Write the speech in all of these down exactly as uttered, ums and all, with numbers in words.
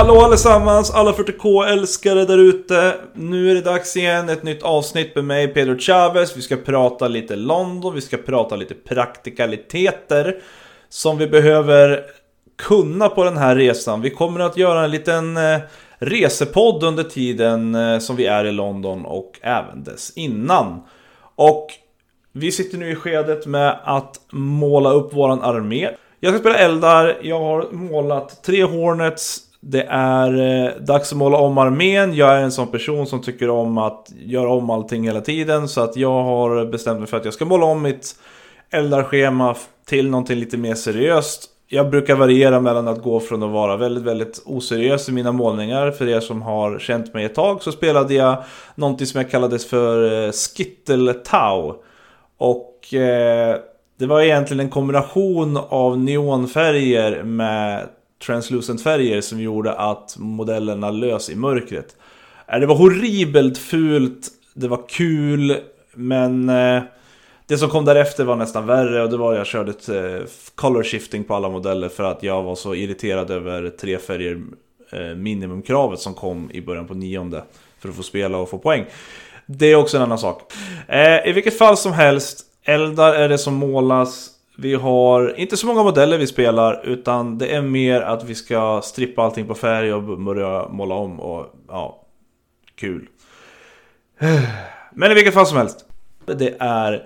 Hallå allesammans, alla fyrtio K-älskare där ute. Nu är det dags igen, ett nytt avsnitt med mig, Pedro Chavez. Vi ska prata lite London, vi ska prata lite praktikaliteter som vi behöver kunna på den här resan. Vi kommer att göra en liten eh, resepodd under tiden eh, som vi är i London och även dess innan. Och vi sitter nu i skedet med att måla upp våran armé. Jag ska spela Eldar, jag har målat tre Hornets. Det är eh, dags att måla om armén. Jag är en sån person som tycker om att göra om allting hela tiden. Så att jag har bestämt mig för att jag ska måla om mitt Eldar-schema till någonting lite mer seriöst. Jag brukar variera mellan att gå från att vara väldigt, väldigt oseriös i mina målningar. För er som har känt mig ett tag så spelade jag någonting som jag kallades för eh, Skittle Tau. Och eh, det var egentligen en kombination av neonfärger med translucent färger som gjorde att modellerna lös i mörkret. Det var horribelt fult, det var kul, men eh, det som kom därefter var nästan värre. Och det var att jag körde ett eh, color shifting på alla modeller för att jag var så irriterad över tre färger eh, minimumkravet som kom i början på nionde för att få spela och få poäng. Det är också en annan sak. eh, I vilket fall som helst, Eldar är det som målas. Vi har inte så många modeller vi spelar, utan det är mer att vi ska strippa allting på färg och börja måla om. Och ja, kul. Men i vilket fall som helst, det är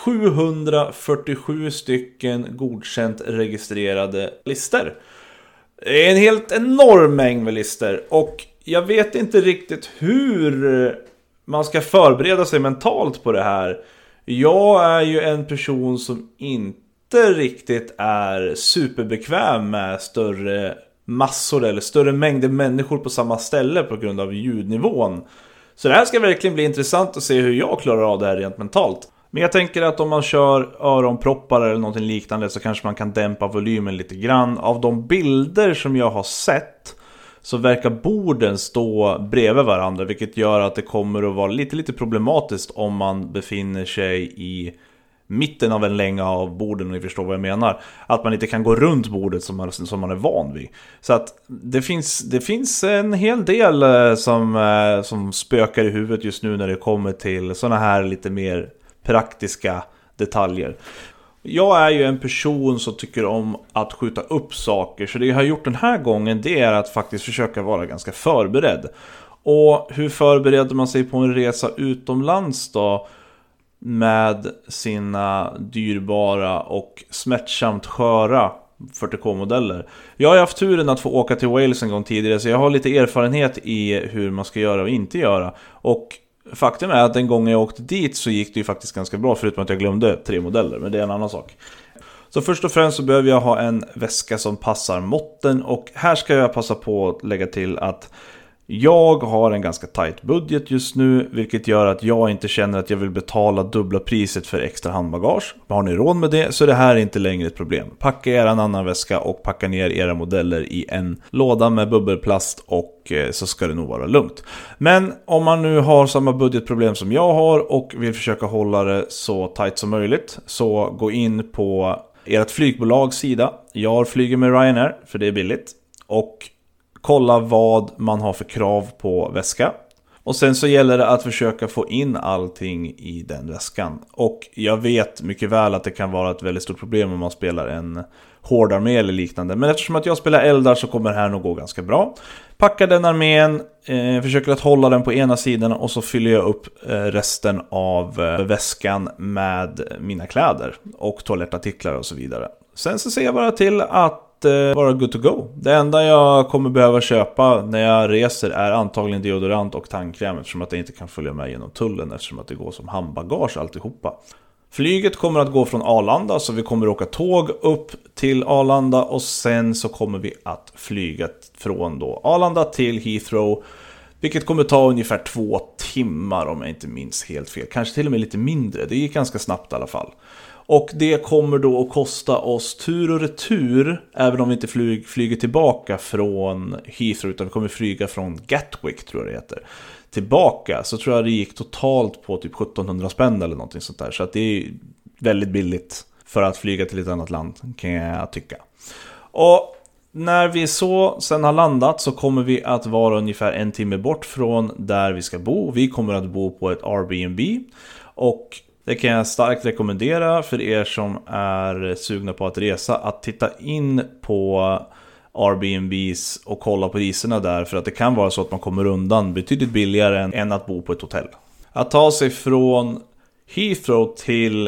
sjuhundrafyrtiosju stycken godkänt registrerade lister. Det är en helt enorm mängd med lister. Och jag vet inte riktigt hur man ska förbereda sig mentalt på det här. Jag är ju en person som inte riktigt är superbekväm med större massor eller större mängder människor på samma ställe på grund av ljudnivån. Så det här ska verkligen bli intressant att se hur jag klarar av det här rent mentalt. Men jag tänker att om man kör öronproppar eller något liknande så kanske man kan dämpa volymen lite grann. Av de bilder som jag har sett så verkar borden stå bredvid varandra, vilket gör att det kommer att vara lite lite problematiskt om man befinner sig i mitten av en länga av borden, om ni förstår vad jag menar. Att man inte kan gå runt bordet som man, som man är van vid. Så att det finns, det finns en hel del som, som spökar i huvudet just nu när det kommer till såna här lite mer praktiska detaljer. Jag är ju en person som tycker om att skjuta upp saker. Så det jag har gjort den här gången, det är att faktiskt försöka vara ganska förberedd. Och hur förbereder man sig på en resa utomlands då? Med sina dyrbara och smärtsamt sköra fyrtio K-modeller. Jag har haft turen att få åka till Wales en gång tidigare, så jag har lite erfarenhet i hur man ska göra och inte göra. Och faktum är att den gången jag åkte dit så gick det ju faktiskt ganska bra, förutom att jag glömde tre modeller, men det är en annan sak. Så först och främst så behöver jag ha en väska som passar måtten, och här ska jag passa på att lägga till att jag har en ganska tight budget just nu, vilket gör att jag inte känner att jag vill betala dubbla priset för extra handbagage. Har ni råd med det så är det här inte längre ett problem. Packa er en annan väska och packa ner era modeller i en låda med bubbelplast, och så ska det nog vara lugnt. Men om man nu har samma budgetproblem som jag har och vill försöka hålla det så tight som möjligt, så gå in på ert flygbolags sida. Jag flyger med Ryanair för det är billigt, och kolla vad man har för krav på väska. Och sen så gäller det att försöka få in allting i den väskan. Och jag vet mycket väl att det kan vara ett väldigt stort problem om man spelar en hård armé eller liknande. Men eftersom att jag spelar Eldar så kommer det här nog gå ganska bra. Packa den armén, eh, försöker att hålla den på ena sidan, och så fyller jag upp eh, resten av eh, väskan med mina kläder och toalettartiklar och så vidare. Sen så ser jag bara till att vara good to go. Det enda jag kommer behöva köpa när jag reser är antagligen deodorant och tandkräm, eftersom att det inte kan följa med genom tullen, eftersom att det går som handbagage alltihopa. Flyget kommer att gå från Arlanda, så vi kommer att åka tåg upp till Arlanda, och sen så kommer vi att flyga från då Arlanda till Heathrow, vilket kommer ta ungefär två timmar om jag inte minns helt fel. Kanske till och med lite mindre. Det gick ganska snabbt i alla fall. Och det kommer då att kosta oss tur och retur, även om vi inte flyg, flyger tillbaka från Heathrow, utan vi kommer flyga från Gatwick, tror jag det heter, tillbaka. Så tror jag det gick totalt på typ sjuttonhundra spänn eller någonting sånt där. Så att det är väldigt billigt för att flyga till ett annat land, kan jag tycka. Och När vi så sen har landat så kommer vi att vara ungefär en timme bort från där vi ska bo. Vi kommer att bo på ett Airbnb och det kan jag starkt rekommendera för er som är sugna på att resa att titta in på Airbnbs och kolla på priserna där, för att det kan vara så att man kommer undan betydligt billigare än, än att bo på ett hotell. Att ta sig från Heathrow till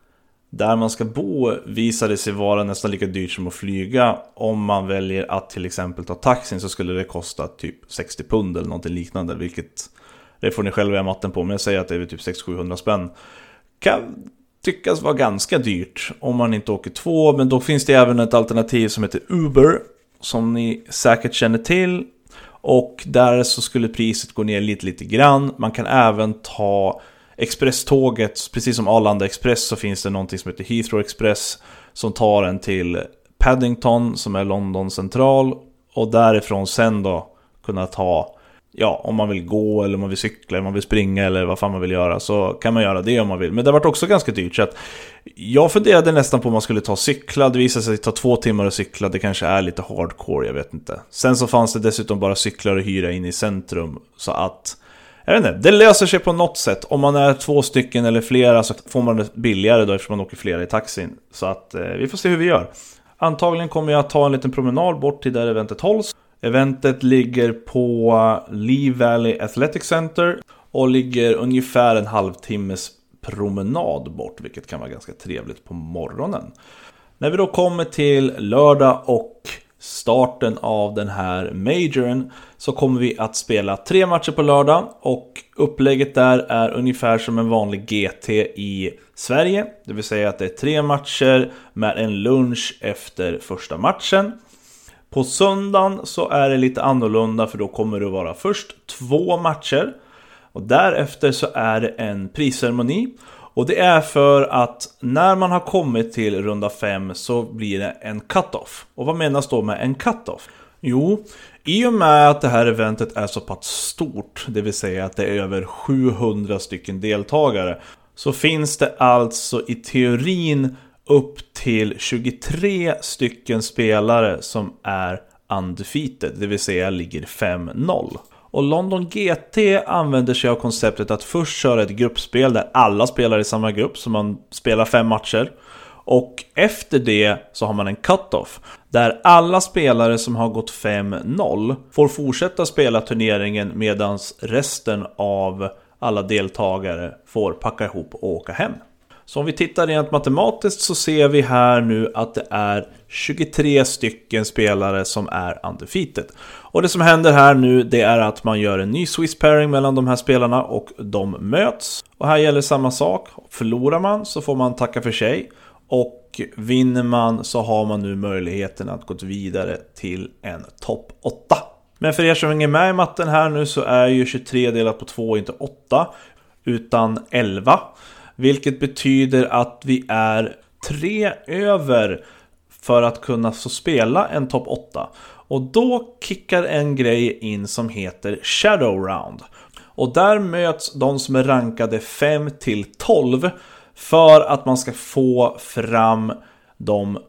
där man ska bo visade sig vara nästan lika dyrt som att flyga. Om man väljer att till exempel ta taxin så skulle det kosta typ sextio pund eller något liknande, vilket det får ni själva göra matten på, men jag säger att det är typ sex till sjuhundra spänn. Kan tyckas vara ganska dyrt om man inte åker två, men då finns det även ett alternativ som heter Uber som ni säkert känner till, och där så skulle priset gå ner lite lite grann. Man kan även ta expresståget, precis som Arlanda Express så finns det någonting som heter Heathrow Express som tar en till Paddington som är London central, och därifrån sen då kunna ta, ja, om man vill gå eller om man vill cykla eller om man vill springa eller vad fan man vill göra, så kan man göra det om man vill. Men det har varit också ganska dyrt, så att jag funderade nästan på om man skulle ta cykla. Det visade sig ta två timmar att cykla. Det kanske är lite hardcore, jag vet inte. Sen så fanns det dessutom bara cyklar att hyra in i centrum, så att jag vet inte, det löser sig på något sätt. Om man är två stycken eller flera så får man det billigare då, eftersom man åker flera i taxin. Så att eh, vi får se hur vi gör. Antagligen kommer jag att ta en liten promenad bort till där eventet hålls. Eventet ligger på Lee Valley Athletic Center och ligger ungefär en halvtimmes promenad bort, vilket kan vara ganska trevligt på morgonen. När vi då kommer till lördag och starten av den här majoren så kommer vi att spela tre matcher på lördag, och upplägget där är ungefär som en vanlig G T i Sverige. Det vill säga att det är tre matcher med en lunch efter första matchen. På söndagen så är det lite annorlunda, för då kommer det att vara först två matcher och därefter så är det en prisceremoni. Och det är för att när man har kommit till runda fem så blir det en cut-off. Och vad menas då med en cut-off? Jo, i och med att det här eventet är så pass stort, det vill säga att det är över sjuhundra stycken deltagare, så finns det alltså i teorin upp till tjugotre stycken spelare som är undefeated, det vill säga ligger fem noll. Och London G T använder sig av konceptet att först köra ett gruppspel där alla spelar i samma grupp, så man spelar fem matcher. Och efter det så har man en cut-off där alla spelare som har gått fem noll får fortsätta spela turneringen, medan resten av alla deltagare får packa ihop och åka hem. Så om vi tittar rent matematiskt så ser vi här nu att det är tjugotre stycken spelare som är undefeated. Och det som händer här nu, det är att man gör en ny Swiss pairing mellan de här spelarna och de möts. Och här gäller samma sak. Förlorar man så får man tacka för sig. Och vinner man så har man nu möjligheten att gå vidare till en topp åtta. Men för er som hänger med i matten här nu så är ju tjugotre delat på två inte åtta utan elva. Vilket betyder att vi är tre över för att kunna få spela en topp åtta. Och då kickar en grej in som heter Shadow Round. Och där möts de som är rankade fem till tolv för att man ska få fram de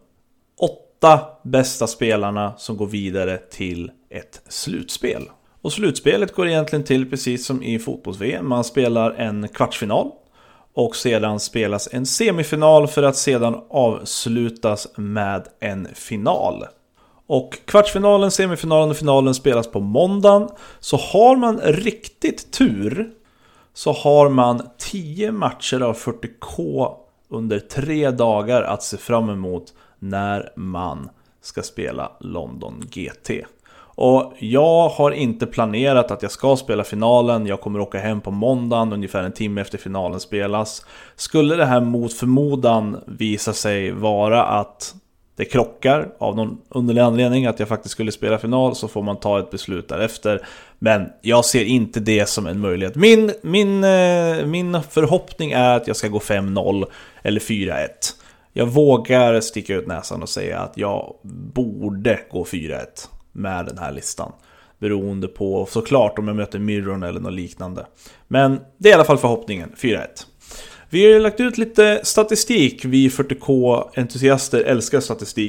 åtta bästa spelarna som går vidare till ett slutspel. Och slutspelet går egentligen till precis som i fotbolls-V M. Man spelar en kvartsfinal. Och sedan spelas en semifinal för att sedan avslutas med en final. Och kvartsfinalen, semifinalen och finalen spelas på måndagen. Så har man riktigt tur så har man tio matcher av fyrtio K under tre dagar att se fram emot när man ska spela London G T. Och jag har inte planerat att jag ska spela finalen. Jag kommer åka hem på måndagen ungefär en timme efter finalen spelas. Skulle det här mot förmodan visa sig vara att det krockar av någon underlig anledning att jag faktiskt skulle spela final, så får man ta ett beslut därefter. Men jag ser inte det som en möjlighet. Min, min, min förhoppning är att jag ska gå fem noll eller fyra ett. Jag vågar sticka ut näsan och säga att jag borde gå fyra ett med den här listan, beroende på såklart om jag möter Mirror eller något liknande. Men det är i alla fall förhoppningen, fyra ett. Vi har ju lagt ut lite statistik. Vi fyrtio K-entusiaster älskar statistik.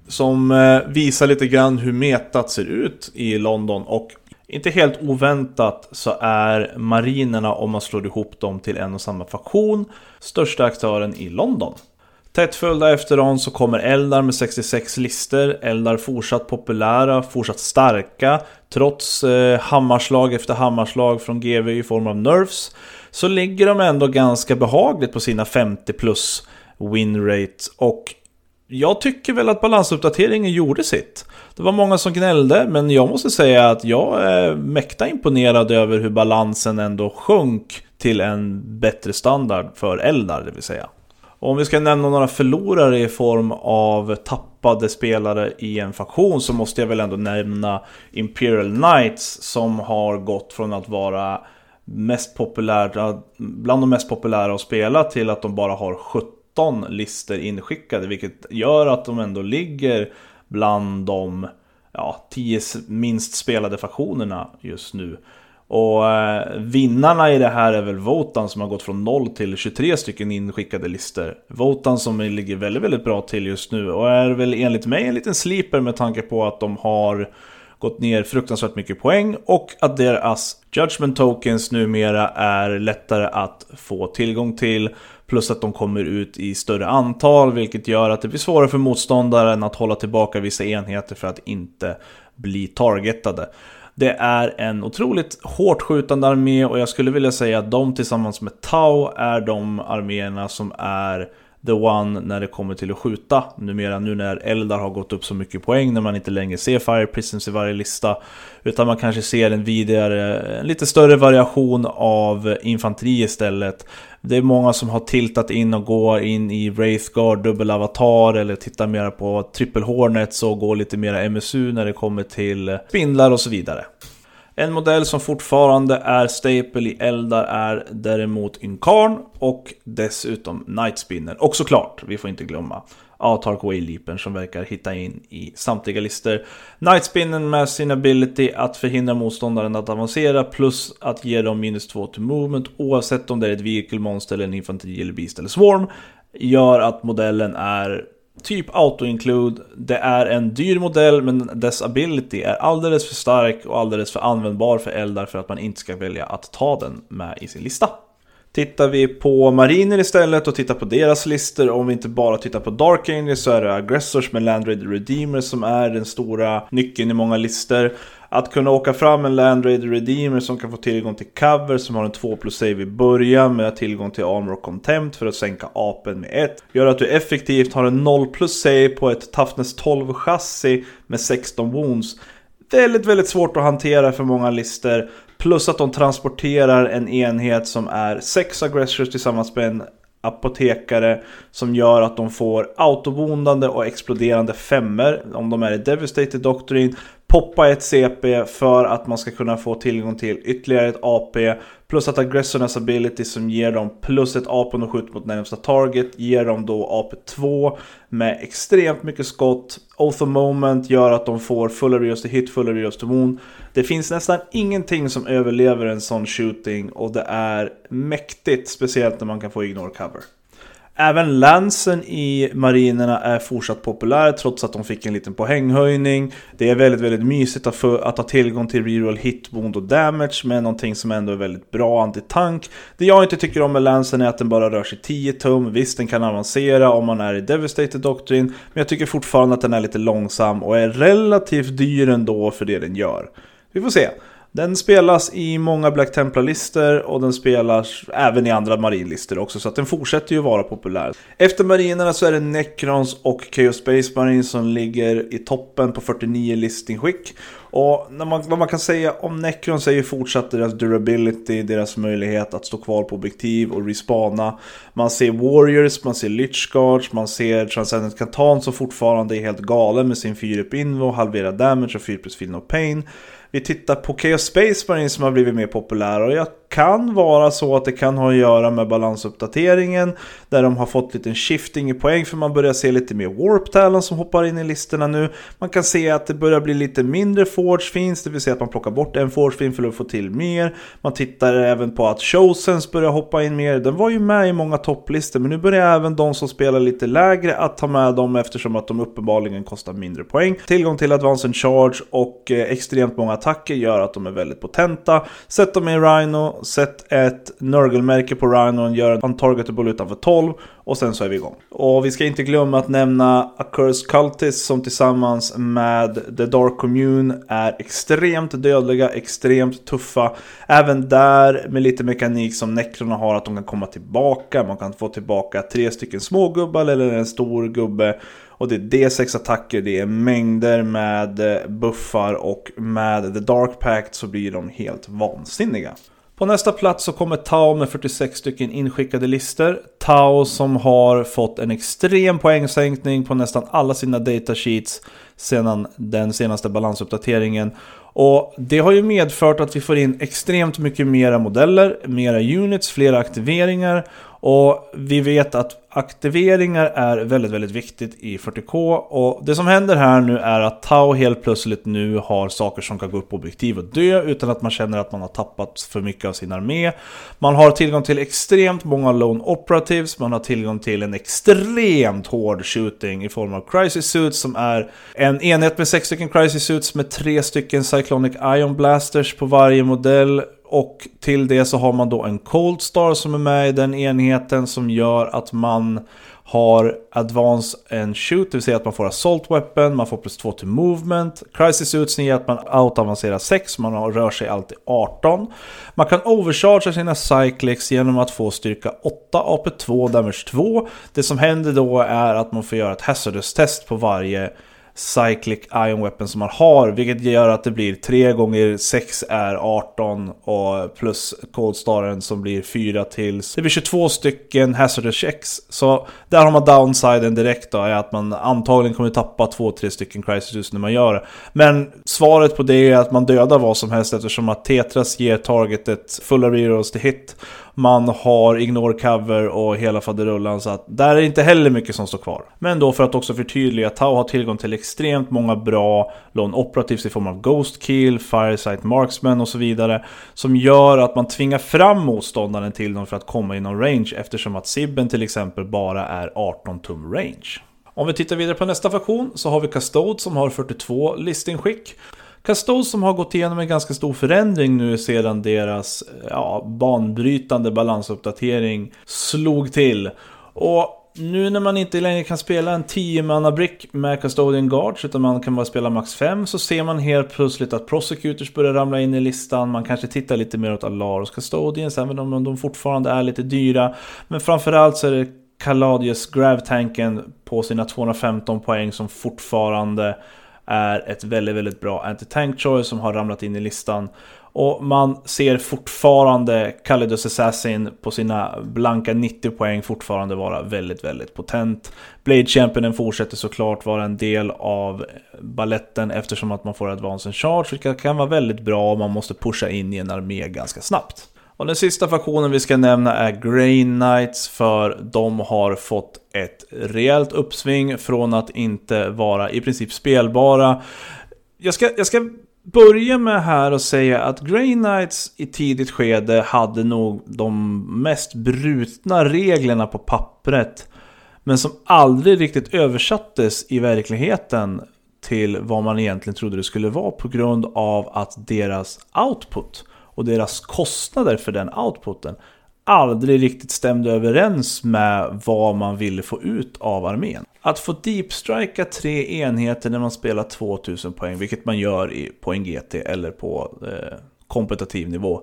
som visar lite grann hur metat ser ut i London. Och inte helt oväntat så är marinerna, om man slår ihop dem till en och samma faktion, största aktören i London. Tätt följda efter dem så kommer Eldar med sextiosex lister. Eldar fortsatt populära, fortsatt starka. Trots eh, hammarslag efter hammarslag från G V i form av nerfs, så ligger de ändå ganska behagligt på sina femtio plus win rate. Och jag tycker väl att balansuppdateringen gjorde sitt. Det var många som gnällde, men jag måste säga att jag är mäkta imponerad över hur balansen ändå sjönk till en bättre standard för Eldar, det vill säga. Och om vi ska nämna några förlorare i form av tappade spelare i en faktion, så måste jag väl ändå nämna Imperial Knights, som har gått från att vara mest populära, bland de mest populära att spela, till att de bara har sjutton lister inskickade, vilket gör att de ändå ligger bland de ja, tio minst spelade faktionerna just nu. Och eh, vinnarna i det här är väl Votan, som har gått från noll till tjugotre stycken inskickade lister. Votan som ligger väldigt, väldigt bra till just nu, och är väl enligt mig en liten sleeper med tanke på att de har gått ner fruktansvärt mycket poäng, och att deras judgment tokens numera är lättare att få tillgång till, plus att de kommer ut i större antal, vilket gör att det blir svårare för motståndaren att hålla tillbaka vissa enheter för att inte bli targetade. Det är en otroligt hårt skjutande armé, och jag skulle vilja säga att de tillsammans med Tau är de arméerna som är the one när det kommer till att skjuta numera, nu när Eldar har gått upp så mycket poäng, när man inte längre ser Fire Prisms i varje lista, utan man kanske ser en vidare, en lite större variation av infanteri istället. Det är många som har tiltat in och går in i Wraithguard, dubbel avatar, eller tittar mer på Triple Hornets och går lite mer M S U när det kommer till spindlar och så vidare. En modell som fortfarande är staple i Eldar är däremot Incarn, och dessutom Nightspinner. Och såklart, vi får inte glömma Autarch Wayleapern, som verkar hitta in i samtliga lister. Nightspinner med sin ability att förhindra motståndaren att avancera, plus att ge dem minus två till movement, oavsett om det är ett vehicle monster eller en infanteri eller beast eller swarm, gör att modellen är typ auto-include. Det är en dyr modell, men dess ability är alldeles för stark och alldeles för användbar för Eldar för att man inte ska välja att ta den med i sin lista. Tittar vi på mariner istället och tittar på deras lister, om vi inte bara tittar på Dark Angels, så är det Aggressors med Land Raider Redeemer som är den stora nyckeln i många lister. Att kunna åka fram en Land Raider Redeemer som kan få tillgång till cover, som har en två plus save i början med tillgång till armor och contempt för att sänka apen med ett, gör att du effektivt har en noll plus save på ett toughness tolv chassi med sexton wounds. Väldigt, väldigt svårt att hantera för många lister. Plus att de transporterar en enhet som är sex aggressors tillsammans med en apotekare, som gör att de får autovondande och exploderande femmer om de är i Devastated Doctrine. Poppa ett C P för att man ska kunna få tillgång till ytterligare ett A P, plus att aggressornas ability som ger dem plus ett A P och skjut mot närmsta target ger dem då A P två med extremt mycket skott. Oath of Moment gör att de får full areas to hit, full areas to wound. Det finns nästan ingenting som överlever en sån shooting, och det är mäktigt, speciellt när man kan få ignore cover. Även Lansen i marinerna är fortsatt populär, trots att de fick en liten poänghöjning. Det är väldigt, väldigt mysigt att, få, att ha tillgång till reroll hit, wound och damage, med någonting som ändå är väldigt bra antitank. Det jag inte tycker om med Lansen är att den bara rör sig tio tum. Visst, den kan avancera om man är i Devastated Doctrine, men jag tycker fortfarande att den är lite långsam och är relativt dyr ändå för det den gör. Vi får se. Den spelas i många Black Templar-lister, och den spelas även i andra marinlister också, så att den fortsätter ju vara populär. Efter marinerna så är det Necrons och Chaos Space Marine som ligger i toppen på fyrtionio listingskick. Och när man, vad man kan säga om Necrons är ju fortsatt deras durability, deras möjlighet att stå kvar på objektiv och respawna. Man ser Warriors, man ser Lich Guards, man ser Transcendent Catan som fortfarande är helt galen med sin fyra upp invo, halvera damage och fyra plus feel no pain. Vi tittar på Chaos Space Marine som har blivit mer populär, och jag kan vara så att det kan ha att göra med balansuppdateringen, där de har fått lite shifting i poäng, för man börjar se lite mer Warp Talon som hoppar in i listorna nu. Man kan se att det börjar bli lite mindre Forge Fiends, det vill säga att man plockar bort en Forge Fiend för att få till mer. Man tittar även på att Chosens börjar hoppa in mer. Den var ju med i många topplistor, men nu börjar även de som spelar lite lägre att ta med dem, eftersom att de uppenbarligen kostar mindre poäng. Tillgång till Advance and Charge och eh, extremt många attacker gör att de är väldigt potenta. Sätt dem i Rhino, sätt ett Nurgle-märke på Rhino och gör en untargetable utanför tolv, och sen så är vi igång. Och vi ska inte glömma att nämna Accursed Cultists som tillsammans med The Dark Commune är extremt dödliga, extremt tuffa. Även där med lite mekanik som Necrona har, att de kan komma tillbaka. Man kan få tillbaka tre stycken små gubbar eller en stor gubbe. Och det är D sex attacker, det är mängder med buffar, och med The Dark Pact så blir de helt vansinniga. På nästa plats så kommer Tau med fyrtiosex stycken inskickade lister. Tau som har fått en extrem poängsänkning på nästan alla sina datasheets sedan den senaste balansuppdateringen. Och det har ju medfört att vi får in extremt mycket mera modeller, mera units, flera aktiveringar. Och vi vet att aktiveringar är väldigt, väldigt viktigt i fyrtio K. Och det som händer här nu är att Tau helt plötsligt nu har saker som kan gå upp på objektiv och dö utan att man känner att man har tappat för mycket av sin armé. Man har tillgång till extremt många lone operatives. Man har tillgång till en extremt hård shooting i form av crisis suits, som är en enhet med sex stycken crisis suits med tre stycken cyclonic ion blasters på varje modell. Och till det så har man då en Cold Star som är med i den enheten, som gör att man har Advance and Shoot, det vill säga att man får Assault Weapon, man får plus två till Movement. Crisis Suits ger att man out-avancerar sex, man rör sig alltid arton. Man kan overcharge sina Cyclics genom att få styrka åtta, A P två, damage två. Det som händer då är att man får göra ett hazardous test på varje Cyclic Ion Weapon som man har, vilket gör att det blir tre gånger sex är arton, och plus Cold Staren som blir fyra till. Det blir tjugotvå stycken hazardous checks. Så där har man downsiden direkt då, är att man antagligen kommer tappa två, tre stycken crisis när man gör det. Men svaret på det är att man dödar vad som helst, eftersom att Tetras ger targetet fulla rerolls till hit. Man har ignore cover och hela faderullan, så att där är inte heller mycket som står kvar. Men då för att också förtydliga, Tau har tillgång till extremt många bra lone operatives i form av Ghost Kill, Firesight Marksman och så vidare, som gör att man tvingar fram motståndaren till dem för att komma inom range, eftersom att Sibben till exempel bara är arton tum range. Om vi tittar vidare på nästa faktion så har vi Custode som har fyrtiotvå listingskick. Custode som har gått igenom en ganska stor förändring nu sedan deras ja, banbrytande balansuppdatering slog till. Och nu när man inte längre kan spela en tio mana brick med Custodian Guards, utan man kan bara spela max fem, så ser man helt plötsligt att Prosecutors börjar ramla in i listan. Man kanske tittar lite mer åt Alaros Custodians, även om de fortfarande är lite dyra. Men framförallt så är det Caladius Grav-tanken på sina tvåhundrafemton poäng som fortfarande är ett väldigt, väldigt bra anti-tank choice som har ramlat in i listan. Och man ser fortfarande Calidus Assassin på sina blanka nittio poäng fortfarande vara väldigt, väldigt potent. Blade Championen fortsätter såklart vara en del av balletten, eftersom att man får Advance and Charge, vilket kan vara väldigt bra om man måste pusha in i en armé ganska snabbt. Och den sista faktionen vi ska nämna är Grey Knights, för de har fått ett rejält uppsving från att inte vara i princip spelbara. Jag ska, jag ska börja med här och säga att Grey Knights i tidigt skede hade nog de mest brutna reglerna på pappret, men som aldrig riktigt översattes i verkligheten till vad man egentligen trodde det skulle vara, på grund av att deras output och deras kostnader för den outputen aldrig riktigt stämde överens med vad man ville få ut av armén. Att få deepstrika tre enheter när man spelar tvåtusen poäng, vilket man gör i, på en G T eller på eh, kompetitiv nivå,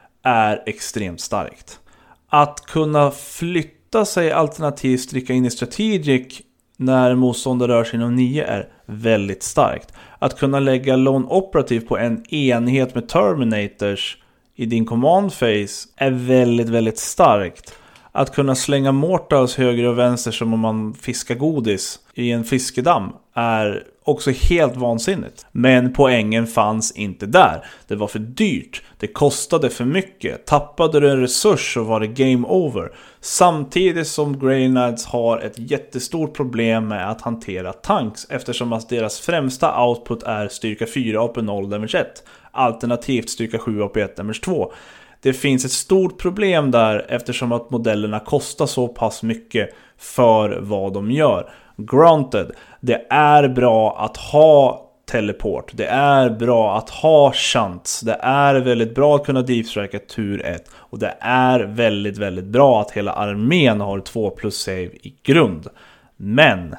är extremt starkt. Att kunna flytta sig alternativt stricka in i strategic när motståndare rör sig inom nio är väldigt starkt. Att kunna lägga lone operative på en enhet med terminators i din command phase är väldigt, väldigt starkt. Att kunna slänga mortals höger och vänster som om man fiskar godis i en fiskedamm är också helt vansinnigt. Men poängen fanns inte där. Det var för dyrt. Det kostade för mycket. Tappade du en resurs så var det game over. Samtidigt som Grey Knights har ett jättestort problem med att hantera tanks, eftersom att deras främsta output är styrka fyra A P noll damage ett, alternativt styrka sju A P ett damage två. Det finns ett stort problem där eftersom att modellerna kostar så pass mycket för vad de gör. Granted, det är bra att ha teleport. Det är bra att ha chans. Det är väldigt bra att kunna deepstrike tur ett. Och det är väldigt, väldigt bra att hela armén har två plus save i grund. Men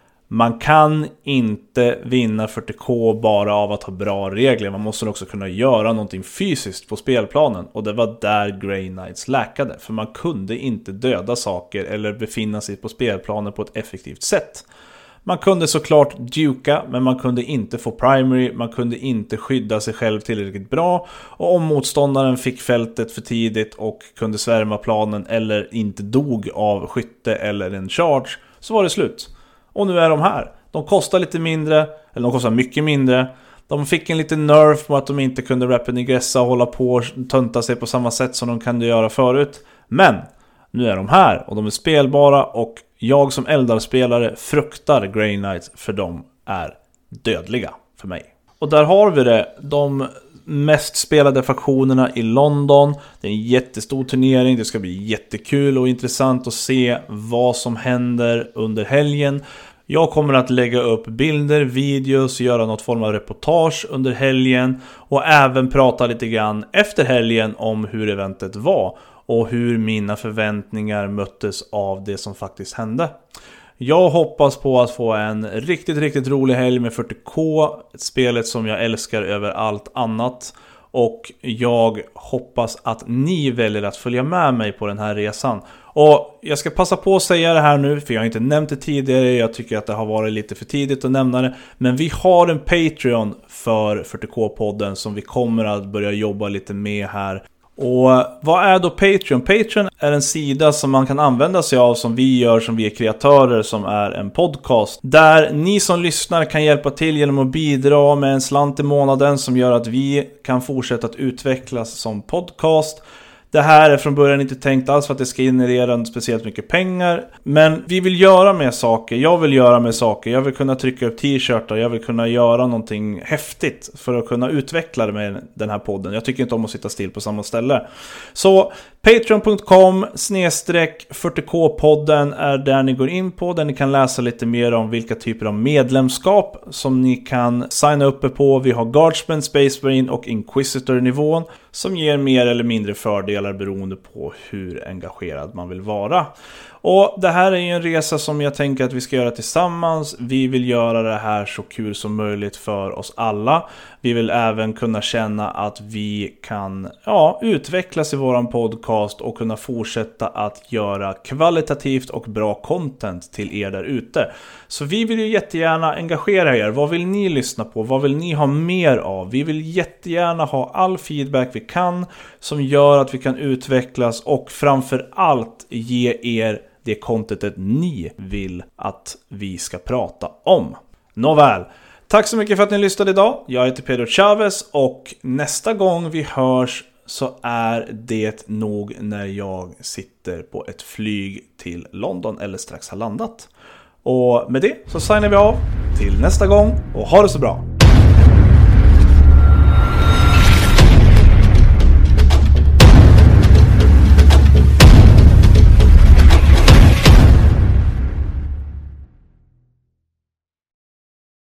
man kan inte vinna fyrtio K bara av att ha bra regler. Man måste också kunna göra någonting fysiskt på spelplanen. Och det var där Grey Knights läkade. För man kunde inte döda saker eller befinna sig på spelplanen på ett effektivt sätt. Man kunde såklart duka, men man kunde inte få primary. Man kunde inte skydda sig själv tillräckligt bra. Och om motståndaren fick fältet för tidigt och kunde svärma planen eller inte dog av skytte eller en charge, så var det slut. Och nu är de här. De kostar lite mindre, eller de kostar mycket mindre. De fick en liten nerf på att de inte kunde rapid ingressa och hålla på och tönta sig på samma sätt som de kunde göra förut. Men nu är de här och de är spelbara, och jag som Eldar-spelare fruktar Grey Knights, för de är dödliga för mig. Och där har vi det. De mest spelade faktionerna i London. Det är en jättestor turnering. Det ska bli jättekul och intressant att se vad som händer under helgen. Jag kommer att lägga upp bilder, videos, göra något form av reportage under helgen och även prata lite grann efter helgen om hur eventet var och hur mina förväntningar möttes av det som faktiskt hände. Jag hoppas på att få en riktigt, riktigt rolig helg med fyrtio K, spelet som jag älskar över allt annat. Och jag hoppas att ni väljer att följa med mig på den här resan. Och jag ska passa på att säga det här nu, för jag har inte nämnt det tidigare. Jag tycker att det har varit lite för tidigt att nämna det. Men vi har en Patreon för fyrtio K-podden som vi kommer att börja jobba lite med här. Och vad är då Patreon? Patreon är en sida som man kan använda sig av, som vi gör, som vi är kreatörer, som är en podcast. Där ni som lyssnar kan hjälpa till genom att bidra med en slant i månaden som gör att vi kan fortsätta att utvecklas som podcast. Det här är från början inte tänkt alls för att det ska generera speciellt mycket pengar. Men vi vill göra med saker. Jag vill göra med saker. Jag vill kunna trycka upp t-shirtar. Jag vill kunna göra någonting häftigt för att kunna utveckla det med den här podden. Jag tycker inte om att sitta still på samma ställe. Så patreon punkt com snedstreck fyrtio K-podden är där ni går in på. Där ni kan läsa lite mer om vilka typer av medlemskap som ni kan signa upp på. Vi har Guardsman, Space Marine och Inquisitor-nivån som ger mer eller mindre fördelar beroende på hur engagerad man vill vara. Och det här är ju en resa som jag tänker att vi ska göra tillsammans. Vi vill göra det här så kul som möjligt för oss alla. Vi vill även kunna känna att vi kan ja, utvecklas i våran podcast och kunna fortsätta att göra kvalitativt och bra content till er där ute. Så vi vill ju jättegärna engagera er. Vad vill ni lyssna på? Vad vill ni ha mer av? Vi vill jättegärna ha all feedback vi kan som gör att vi kan utvecklas och framför allt ge er det contentet ni vill att vi ska prata om. Nåväl, tack så mycket för att ni lyssnade idag. Jag heter Pedro Chavez och nästa gång vi hörs så är det nog när jag sitter på ett flyg till London eller strax har landat. Och med det så signar vi av till nästa gång och ha det så bra.